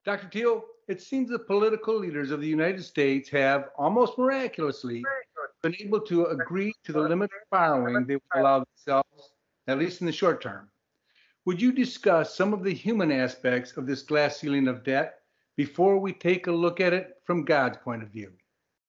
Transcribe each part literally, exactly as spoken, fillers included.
Doctor Teal, it seems the political leaders of the United States have almost miraculously been able to agree to the limit of borrowing they will allow themselves, at least in the short term. Would you discuss some of the human aspects of this glass ceiling of debt before we take a look at it from God's point of view?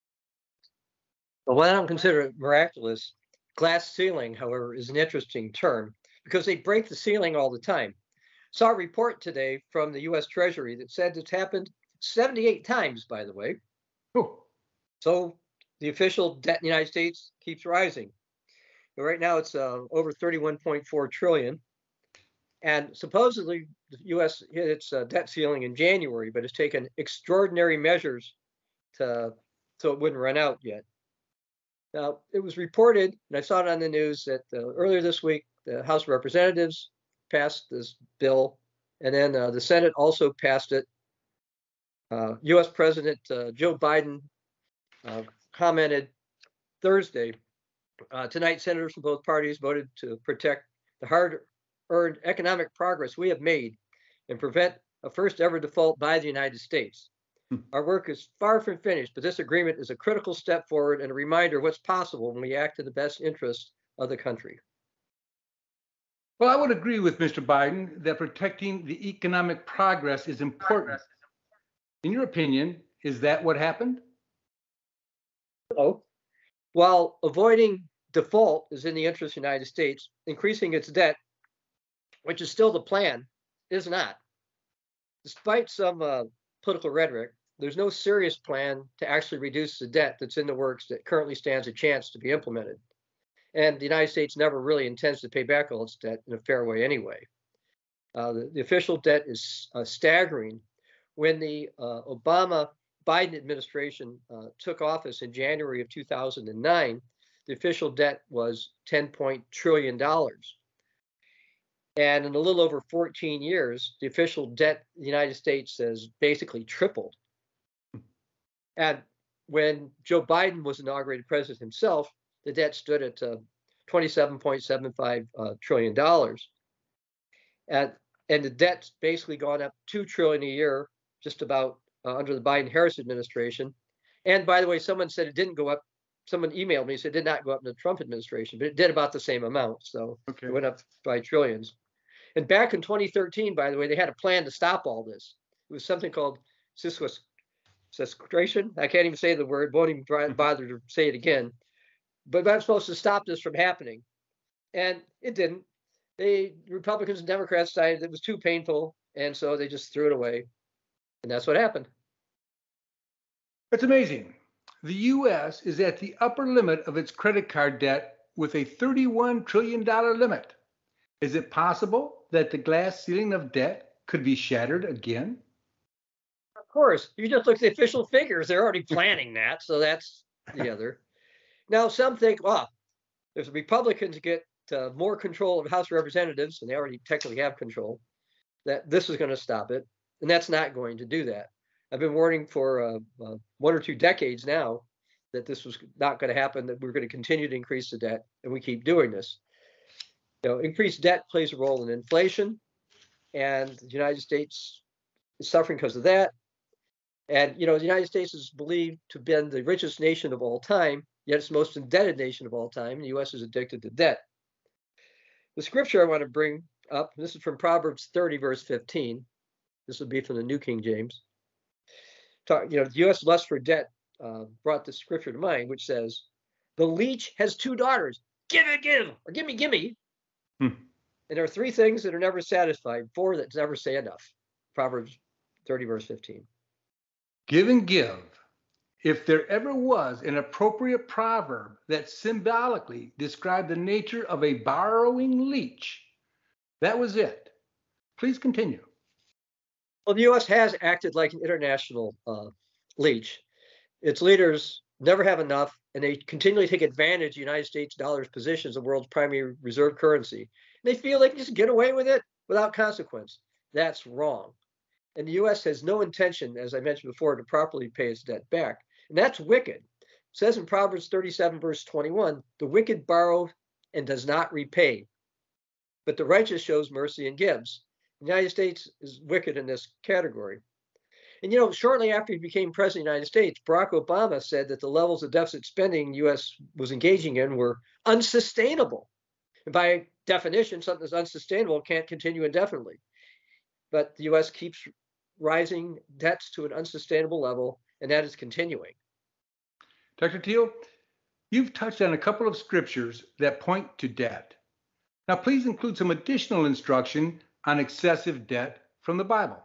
Well, while I don't consider it miraculous, glass ceiling, however, is an interesting term because they break the ceiling all the time. Saw a report today from the U S Treasury that said it's happened seventy-eight times, by the way. Oh, So the official debt in the United States keeps rising. But right now it's uh, over thirty-one point four trillion. And supposedly the U S hit its uh, debt ceiling in January, but it's taken extraordinary measures to so it wouldn't run out yet. Now, it was reported, and I saw it on the news, that uh, earlier this week, the House of Representatives passed this bill, and then uh, the Senate also passed it. Uh, U S President uh, Joe Biden uh, commented Thursday, uh, tonight, senators from both parties voted to protect the hard-earned economic progress we have made and prevent a first-ever default by the United States. Our work is far from finished, but this agreement is a critical step forward and a reminder of what's possible when we act in the best interest of the country. well, I would agree with Mister Biden that protecting the economic progress is important. In your opinion, is that what happened? So, while avoiding default is in the interest of the United States, increasing its debt, which is still the plan, is not. Despite some uh, political rhetoric, there's no serious plan to actually reduce the debt that's in the works that currently stands a chance to be implemented. And the United States never really intends to pay back all its debt in a fair way anyway. Uh, the, the official debt is uh, staggering. When the uh, Obama Biden administration uh, took office in January of two thousand nine, the official debt was ten point trillion dollars. And in a little over fourteen years, the official debt in the United States has basically tripled. And when Joe Biden was inaugurated president himself, the debt stood at uh, twenty-seven point seven five uh, trillion dollars. And, and the debt's basically gone up two trillion dollars a year, just about uh, under the Biden-Harris administration. And by the way, someone said it didn't go up. Someone emailed me, said it did not go up in the Trump administration, but it did about the same amount. So Okay. it went up by trillions. And back in twenty thirteen, by the way, they had a plan to stop all this. It was something called sequestration. I can't even say the word, won't even try, bother to say it again. But that's supposed to stop this from happening. And it didn't. They, Republicans and Democrats decided it was too painful, and so they just threw it away. And that's what happened. It's amazing. The U S is at the upper limit of its credit card debt with a thirty-one trillion dollars limit. Is it possible that the glass ceiling of debt could be shattered again? Of course, you just look at the official figures. They're already planning that, so that's the other. Now, some think, well, if the Republicans get uh, more control of the House of Representatives, and they already technically have control, that this is going to stop it. And that's not going to do that. I've been warning for uh, uh, one or two decades now that this was not going to happen, that we're going to continue to increase the debt, and we keep doing this. You know, increased debt plays a role in inflation, and the United States is suffering because of that. And, you know, the United States is believed to have been the richest nation of all time, yet it's the most indebted nation of all time. And the U S is addicted to debt. The scripture I want to bring up, this is from Proverbs thirty, verse fifteen. This would be from the New King James. Talk, you know, the U S lust for debt uh, brought this scripture to mind, which says, the leech has two daughters. Give it, give, or give me, give me. Hmm. And there are three things that are never satisfied, four that never say enough. Proverbs thirty, verse fifteen. Give and give. If there ever was an appropriate proverb that symbolically described the nature of a borrowing leech, that was it. Please continue. Well, the U S has acted like an international uh, leech. Its leaders never have enough, and they continually take advantage of the United States dollar's position as the world's primary reserve currency. And they feel they can just get away with it without consequence. That's wrong. And the U S has no intention, as I mentioned before, to properly pay its debt back. And that's wicked. It says in Proverbs thirty-seven, verse twenty-one, the wicked borrows and does not repay, but the righteous shows mercy and gives. The United States is wicked in this category. And, you know, shortly after he became president of the United States, Barack Obama said that the levels of deficit spending the U S was engaging in were unsustainable. And by definition, something that's unsustainable can't continue indefinitely. But the U S keeps rising debts to an unsustainable level, and that is continuing. Doctor Teal, you've touched on a couple of scriptures that point to debt. Now, please include some additional instruction on excessive debt from the Bible.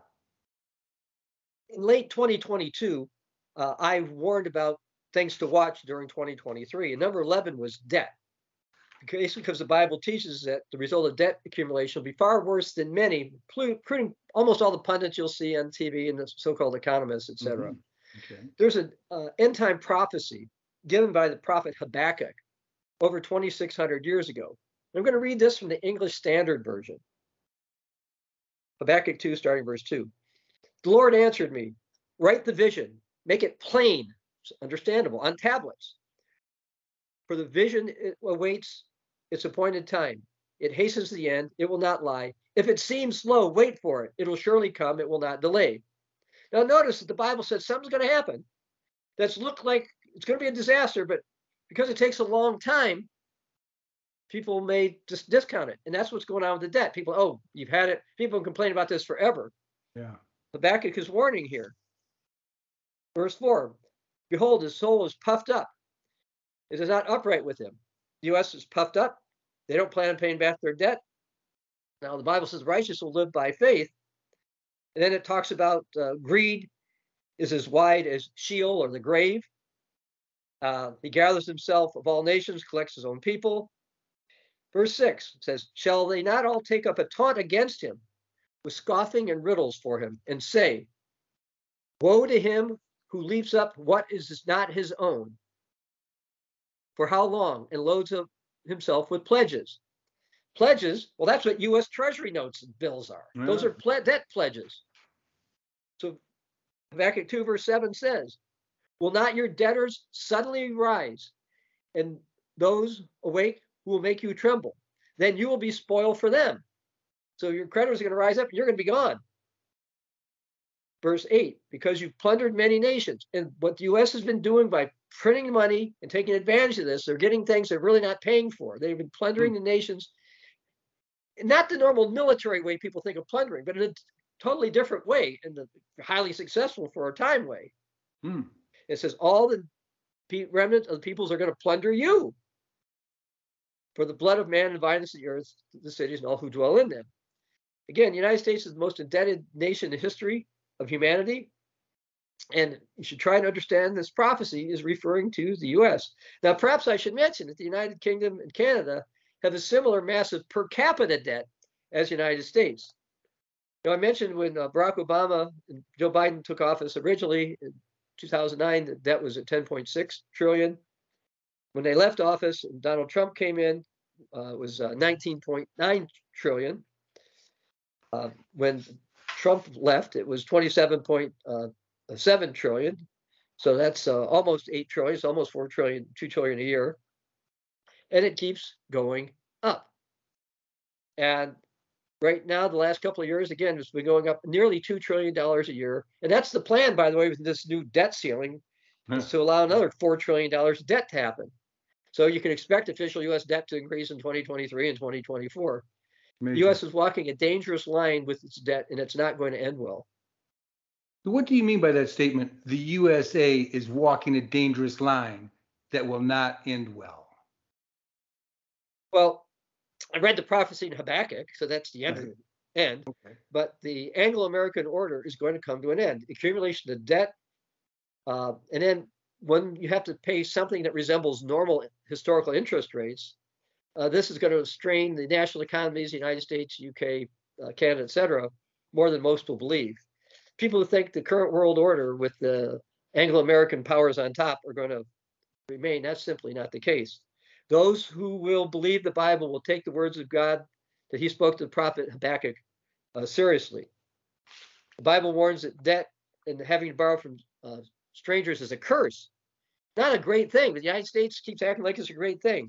In late twenty twenty-two, uh, I warned about things to watch during twenty twenty-three. And number eleven was debt. Basically, because the Bible teaches that the result of debt accumulation will be far worse than many, including almost all the pundits you'll see on T V and the so-called economists, et cetera. Mm-hmm. Okay. There's an uh, end-time prophecy given by the prophet Habakkuk over twenty-six hundred years ago. I'm going to read this from the English Standard Version. Habakkuk two, starting verse two. The Lord answered me, write the vision, make it plain, understandable, on tablets. For the vision it awaits its appointed time. It hastens the end, it will not lie. If it seems slow, wait for it. It will surely come, it will not delay. Now notice that the Bible says something's going to happen that's looked like it's going to be a disaster, but because it takes a long time, people may just discount it. And that's what's going on with the debt. People, oh, you've had it. People complain about this forever. Yeah. Habakkuk is warning here. Verse four, behold, his soul is puffed up. It is not upright with him. The U S is puffed up. They don't plan on paying back their debt. Now, the Bible says righteous will live by faith. And then it talks about uh, greed is as wide as Sheol or the grave. Uh, he gathers himself of all nations, collects his own people. Verse six says, shall they not all take up a taunt against him with scoffing and riddles for him and say, woe to him who leaps up what is not his own? For how long? And loads of himself with pledges. Pledges, well, that's what U S Treasury notes and bills are. Yeah. Those are ple- debt pledges. So Habakkuk two verse seven says, will not your debtors suddenly rise, and those awake who will make you tremble? Then you will be spoiled for them. So your creditors are going to rise up and you're going to be gone. Verse eight, because you've plundered many nations. And what the U S has been doing by printing money and taking advantage of this, they're getting things they're really not paying for. They've been plundering mm. the nations, not the normal military way people think of plundering, but in a totally different way, in the highly successful for a time way. Mm. It says all the remnant of the peoples are going to plunder you for the blood of man and violence of the earth, the cities and all who dwell in them. Again, the United States is the most indebted nation in the history of humanity. And you should try to understand this prophecy is referring to the U S. Now, perhaps I should mention that the United Kingdom and Canada have a similar massive per capita debt as the United States. Now, I mentioned when uh, Barack Obama and Joe Biden took office originally in two thousand nine, the debt was at ten point six trillion. When they left office and Donald Trump came in, uh, it was uh, nineteen point nine trillion. Uh, when Trump left, it was twenty-seven point seven trillion. So that's uh, almost eight trillion, it's almost four trillion, two trillion a year. And it keeps going up. And right now, the last couple of years, again, it's been going up nearly two trillion dollars a year. And that's the plan, by the way, with this new debt ceiling, huh. is to allow another four trillion dollars debt to happen. So you can expect official U S debt to increase in twenty twenty-three and twenty twenty-four. Amazing. The U S is walking a dangerous line with its debt, and it's not going to end well. What do you mean by that statement? The U S A is walking a dangerous line that will not end well. Well, I read the prophecy in Habakkuk, so that's the end. Right. end. Okay. But the Anglo-American order is going to come to an end. Accumulation of debt, uh, and then when you have to pay something that resembles normal historical interest rates, uh, this is going to strain the national economies, the United States, U K, uh, Canada, et cetera, more than most will believe. People who think the current world order with the Anglo-American powers on top are going to remain, that's simply not the case. Those who will believe the Bible will take the words of God that he spoke to the prophet Habakkuk uh, seriously. The Bible warns that debt and having to borrow from uh, strangers is a curse. Not a great thing, but the United States keeps acting like it's a great thing.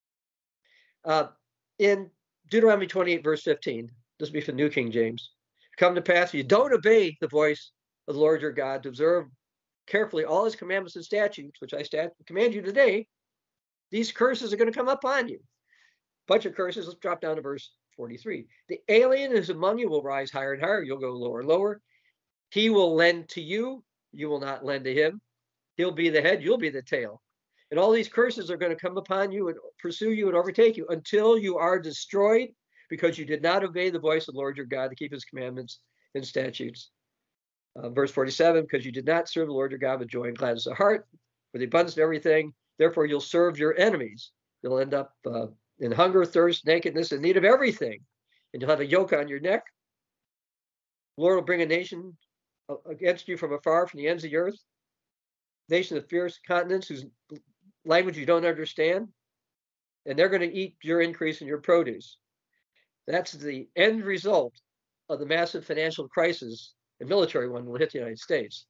Uh, in Deuteronomy twenty-eight, verse fifteen, this will be from New King James, come to pass if you don't obey the voice of the Lord your God to observe carefully all his commandments and statutes, which I stat- command you today, these curses are going to come upon you. Bunch of curses. Let's drop down to verse forty-three. The alien who's among you will rise higher and higher. You'll go lower and lower. He will lend to you. You will not lend to him. He'll be the head. You'll be the tail. And all these curses are going to come upon you and pursue you and overtake you until you are destroyed because you did not obey the voice of the Lord your God to keep his commandments and statutes. Uh, verse forty-seven, because you did not serve the Lord your God with joy and gladness of heart, for the abundance of everything, therefore you'll serve your enemies. You'll end up uh, in hunger, thirst, nakedness, and need of everything. And you'll have a yoke on your neck. The Lord will bring a nation against you from afar, from the ends of the earth, nation of fierce continents whose language you don't understand, and they're going to eat your increase in your produce. That's the end result of the massive financial crisis and military one will hit the United States.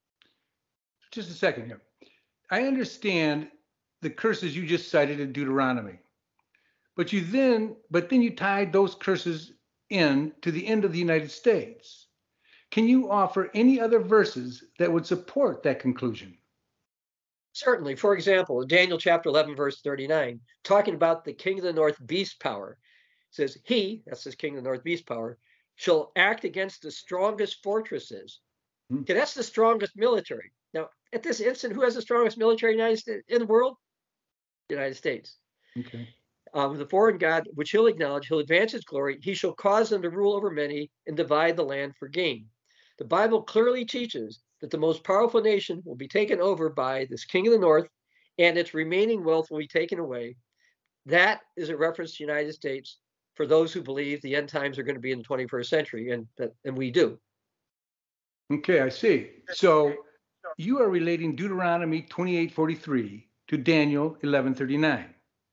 Just a second here. I understand the curses you just cited in Deuteronomy, but you then, but then you tied those curses in to the end of the United States. Can you offer any other verses that would support that conclusion? Certainly. For example, in Daniel chapter eleven, verse thirty-nine, talking about the king of the north beast power, says he, that's this king of the north beast power, shall act against the strongest fortresses. Hmm. Okay, that's the strongest military. Now, at this instant, who has the strongest military in the, United States, in the world? The United States. Okay. Um, the foreign God, which he'll acknowledge, he'll advance his glory. He shall cause them to rule over many and divide the land for gain. The Bible clearly teaches that the most powerful nation will be taken over by this king of the north, and its remaining wealth will be taken away. That is a reference to the United States for those who believe the end times are going to be in the twenty-first century, and and we do. Okay, I see. So you are relating Deuteronomy twenty-eight forty-three to Daniel eleven thirty-nine.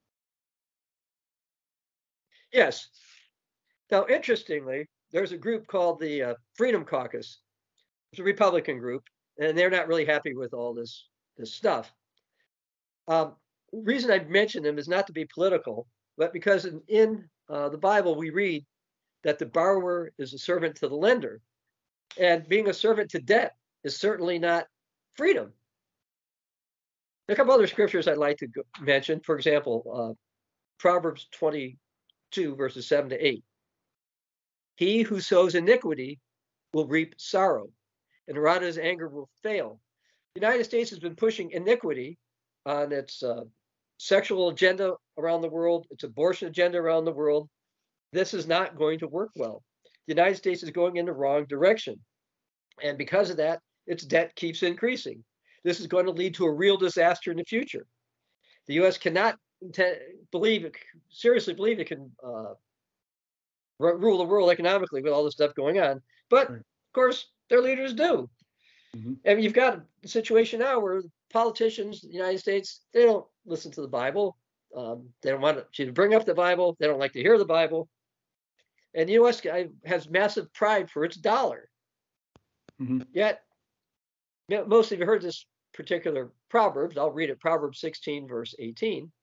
Yes. Now, interestingly, there's a group called the uh, Freedom Caucus. It's a Republican group, and they're not really happy with all this, this stuff. Um, reason I mention them is not to be political, but because in, in uh, the Bible, we read that the borrower is a servant to the lender. And being a servant to debt is certainly not freedom. A couple other scriptures I'd like to go, mention. For example, uh, Proverbs twenty-two, verses seven to eight. He who sows iniquity will reap sorrow, and the rod of his anger will fail. The United States has been pushing iniquity on its uh, sexual agenda around the world, its abortion agenda around the world. This is not going to work well. The United States is going in the wrong direction. And because of that, its debt keeps increasing. This is going to lead to a real disaster in the future. The U S cannot believe, it, seriously believe it can uh, rule the world economically with all this stuff going on. But right. Of course, their leaders do. Mm-hmm. And you've got a situation now where politicians in the United States, they don't listen to the Bible. Um, they don't want you to bring up the Bible. They don't like to hear the Bible. And the U S has massive pride for its dollar. Mm-hmm. Yet, most of you heard this particular Proverbs. I'll read it, Proverbs sixteen, verse eighteen.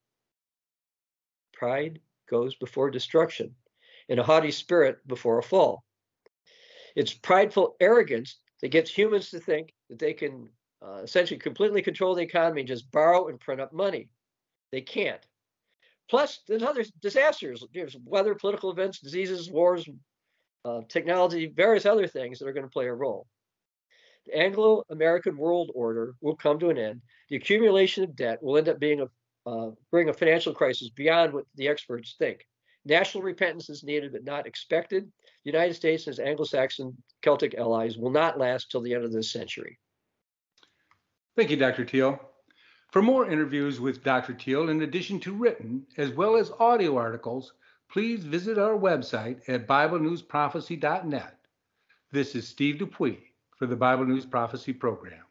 Pride goes before destruction, and a haughty spirit before a fall. It's prideful arrogance that gets humans to think that they can uh, essentially completely control the economy and just borrow and print up money. They can't. Plus, there's other disasters. There's weather, political events, diseases, wars, uh, technology, various other things that are going to play a role. The Anglo-American world order will come to an end. The accumulation of debt will end up being a uh, bring a financial crisis beyond what the experts think. National repentance is needed, but not expected. The United States and its Anglo-Saxon Celtic allies will not last till the end of this century. Thank you, Doctor Thiel. For more interviews with Doctor Thiel, in addition to written as well as audio articles, please visit our website at Bible News Prophecy dot net. This is Steve Dupuis for the Bible News Prophecy Program.